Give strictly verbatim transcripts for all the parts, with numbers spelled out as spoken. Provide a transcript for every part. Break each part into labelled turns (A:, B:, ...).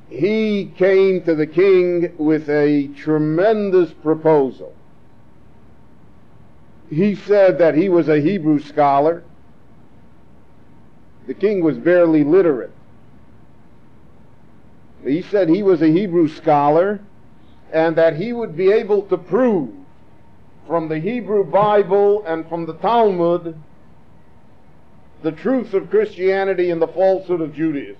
A: he came to the king with a tremendous proposal. He said that he was a Hebrew scholar. The king was barely literate. He said he was a Hebrew scholar and that he would be able to prove from the Hebrew Bible and from the Talmud the truth of Christianity and the falsehood of Judaism.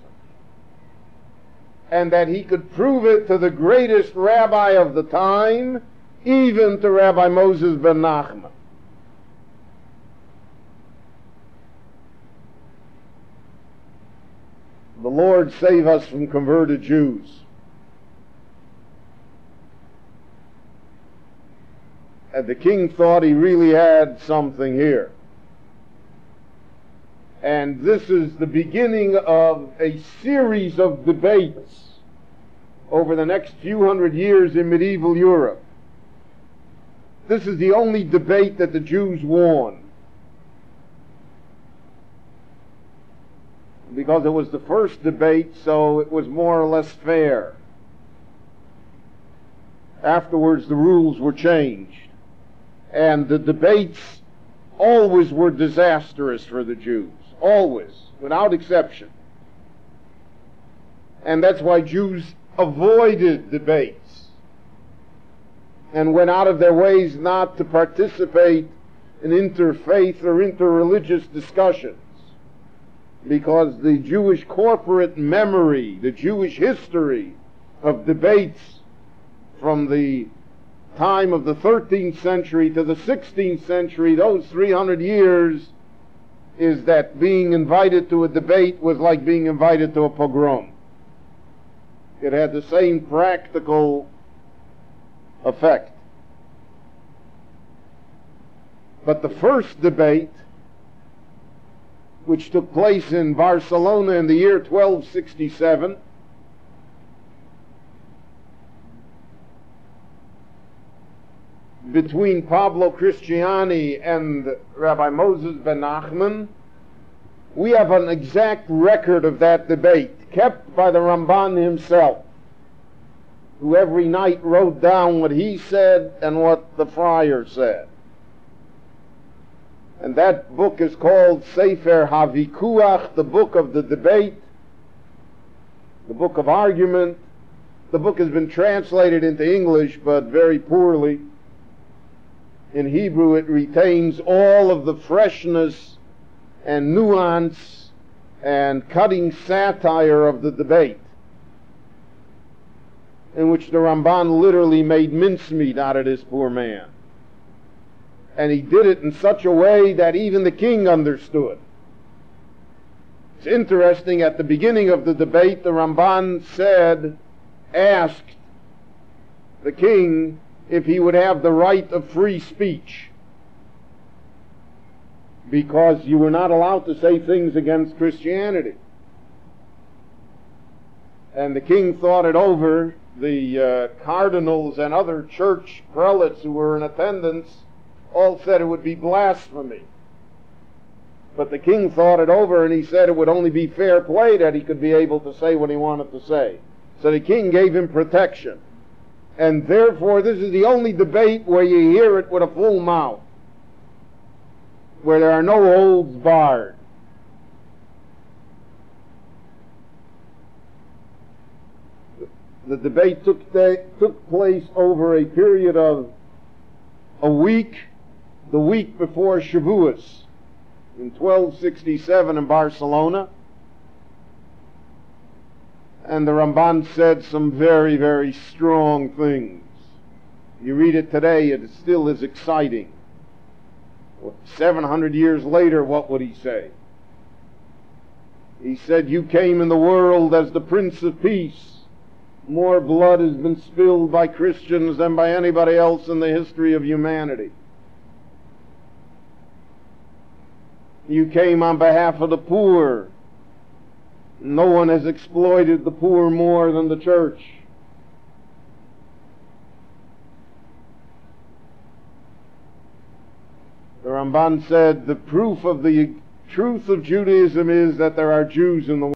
A: And that he could prove it to the greatest rabbi of the time, even to Rabbi Moses ben Nachman. The Lord save us from converted Jews. And the king thought he really had something here. And this is the beginning of a series of debates over the next few hundred years in medieval Europe. This is the only debate that the Jews won, because it was the first debate, so it was more or less fair. Afterwards, the rules were changed, and the debates always were disastrous for the Jews, always, without exception. And that's why Jews avoided debates and went out of their ways not to participate in interfaith or interreligious discussions, because the Jewish corporate memory, the Jewish history of debates from the time of the thirteenth century to the sixteenth century, those three hundred years, is that being invited to a debate was like being invited to a pogrom. It had the same practical effect. But the first debate, which took place in Barcelona in the year twelve sixty-seven, between Pablo Cristiani and Rabbi Moses ben Nachman, we have an exact record of that debate, kept by the Ramban himself, who every night wrote down what he said and what the friar said. And that book is called Sefer HaVikuach, the book of the debate, the book of argument. The book has been translated into English, but very poorly. In Hebrew, it retains all of the freshness and nuance and cutting satire of the debate, in which the Ramban literally made mincemeat out of this poor man. And he did it in such a way that even the king understood. It's interesting, at the beginning of the debate, the Ramban said, asked the king if he would have the right of free speech, because you were not allowed to say things against Christianity. And the king thought it over. The uh, cardinals and other church prelates who were in attendance all said it would be blasphemy. But the king thought it over, and he said it would only be fair play that he could be able to say what he wanted to say. So the king gave him protection. And therefore, this is the only debate where you hear it with a full mouth, where there are no holds barred. The debate took, took place over a period of a week, the week before Shavuos, in twelve sixty-seven in Barcelona. And the Ramban said some very, very strong things. You read it today, it still is exciting. seven hundred years later, what would he say? He said, "You came in the world as the Prince of Peace. More blood has been spilled by Christians than by anybody else in the history of humanity. You came on behalf of the poor. No one has exploited the poor more than the church. The Ramban said, the proof of the truth of Judaism is that there are Jews in the world.